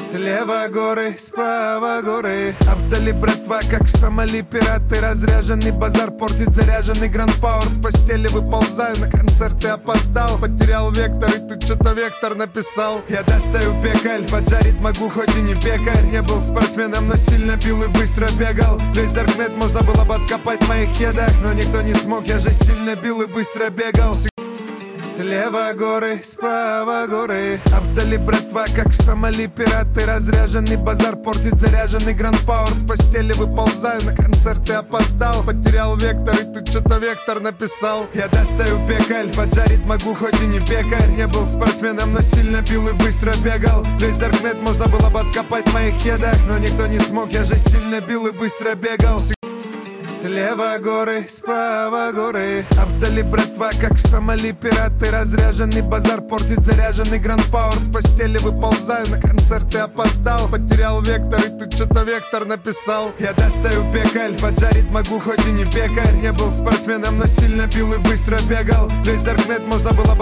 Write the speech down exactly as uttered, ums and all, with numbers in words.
Слева горы, справа горы, а вдали братва, как в Сомали пираты. Разряженный базар портит заряженный гранд-пауэр. С постели выползаю, на концерты опоздал. Потерял вектор и тут что-то вектор написал. Я достаю пекаль, поджарить могу, хоть и не пекарь. Не был спортсменом, но сильно пил и быстро бегал. Весь даркнет можно было бы откопать в моих хедах, но никто не смог, я же сильно бил и быстро бегал. Слева горы, справа горы, а вдали братва, как в Сомали пираты. Разряженный базар портит заряженный гранд-пауэр. С постели выползаю, на концерты опоздал. Потерял вектор и тут что-то вектор написал. Я достаю пекаль, поджарить могу, хоть и не пекарь. Не был спортсменом, но сильно пил и быстро бегал. Весь даркнет можно было бы откопать в моих хедах, но никто не смог, я же сильно бил и быстро бегал. Слева горы, справа горы, а вдали братва, как в Сомали пираты. Разряженный базар портит заряженный гранд-пауэр. С постели выползаю, на концерты опоздал. Потерял вектор и тут что-то вектор написал. Я достаю пекаль, поджарить могу, хоть и не пекарь. Не был спортсменом, но сильно пил и быстро бегал. Весь даркнет можно было бы